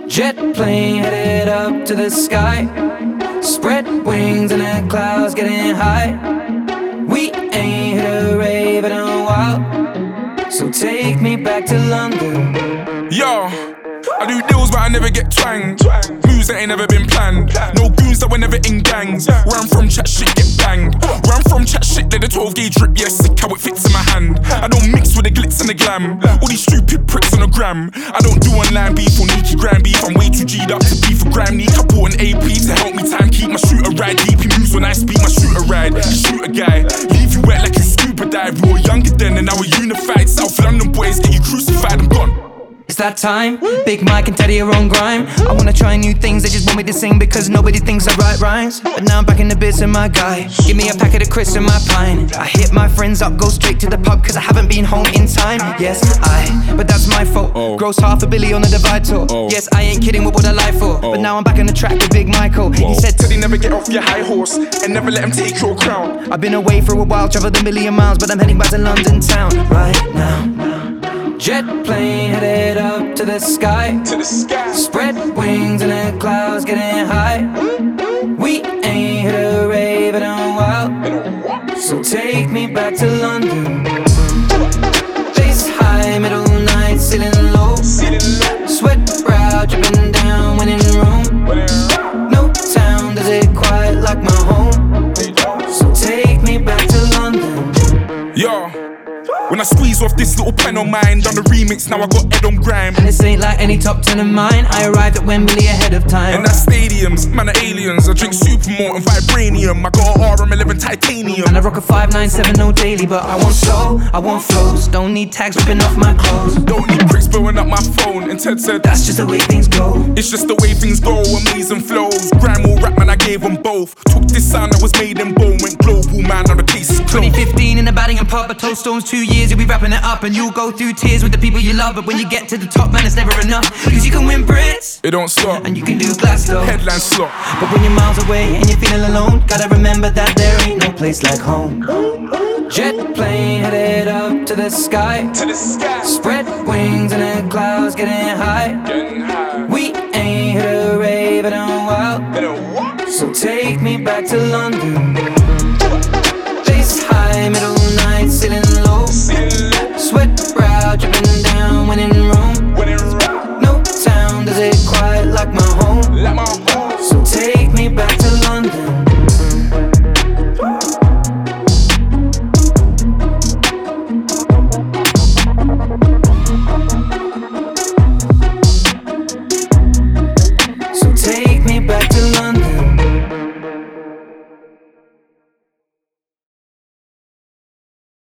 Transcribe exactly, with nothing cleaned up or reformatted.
Jet plane headed up to the sky. Spread wings and the clouds getting high. We ain't hit a rave in a while, so take me back to London. Yo, I do deals but I never get twanged. Moves that ain't never been planned. No goons that were never in gangs. Where I'm from, chat shit get banged. Where I'm from, chat shit, let the twelve gauge drip. Yeah, sick how it fits in my hand. I don't mix with the glitz and the glam. All these stupid pricks on the gram. I don't do online beef or Nikki Gram beef. I'm way too G'd up to beef for gram. Need I bought an A P to help me time keep my shooter ride. Deep he moves when I speak my shooter ride. Shoot a guy, leave you wet like you scuba dive. We were younger then and now we're unified. South London boys get you crucified, I'm gone. It's that time, Big Mike and Teddy are on grime. I wanna try new things, they just want me to sing because nobody thinks I write rhymes. But now I'm back in the biz and my guy, give me a packet of crisps and my pine. I hit my friends up, go straight to the pub cause I haven't been home in time. Yes, I, but that's my fault. Oh. Gross half a billy on the Divide tour. Oh. Yes, I ain't kidding, what would I lie for? Oh. But now I'm back on the track with Big Michael. Whoa. He said Teddy, never get off your high horse and never let him take your crown. I've been away for a while, traveled a million miles, but I'm heading back to London town right now. Jet plane headed up to the sky. To the sky. Spread wings and the clouds getting high. We ain't hit a rave in a while, so take me back to London. Bass high, middle night, ceiling low. Sweat brow dripping down when in room. No town does it quite like my home, so take me back to London. Yo, when I squeeze off this little pen on mine, done the remix, now I got Ed on grime. And this ain't like any top ten of mine. I arrived at Wembley ahead of time. And that's stadiums, man are aliens. I drink Supermalt and Vibranium. I got R M eleven titanium. And I rock a five nine seven no daily, but I want soul, I want flows. Don't need tags ripping off my clothes. Don't need bricks blowing up my phone. And Ted said, that's just the way things go. It's just the way things go, amazing flows. Grime or rap, man, I gave them both. Took this sound that was made in bone, went global, man, now the case is closed. twenty fifteen in the batting and pub, I told Stones two years, you'll be wrapping it up. And you'll go through tears with the people you love. But when you get to the top, man, it's never enough. Cause you can win Brits, it don't stop, and you can do Glasgow, headline slot. But when you're miles away and you're feeling alone, gotta remember that there ain't no place like home. Jet plane headed up to the sky. To the sky. Spread wings and the clouds getting high. Getting high. We ain't hit a rave in a while, In a what? so take me back to London. Bass high, middle night, ceiling low. Sweat brow dripping down when in room. When it rock, No town does it quite like my home, like my home. so take me back to London. So take me back to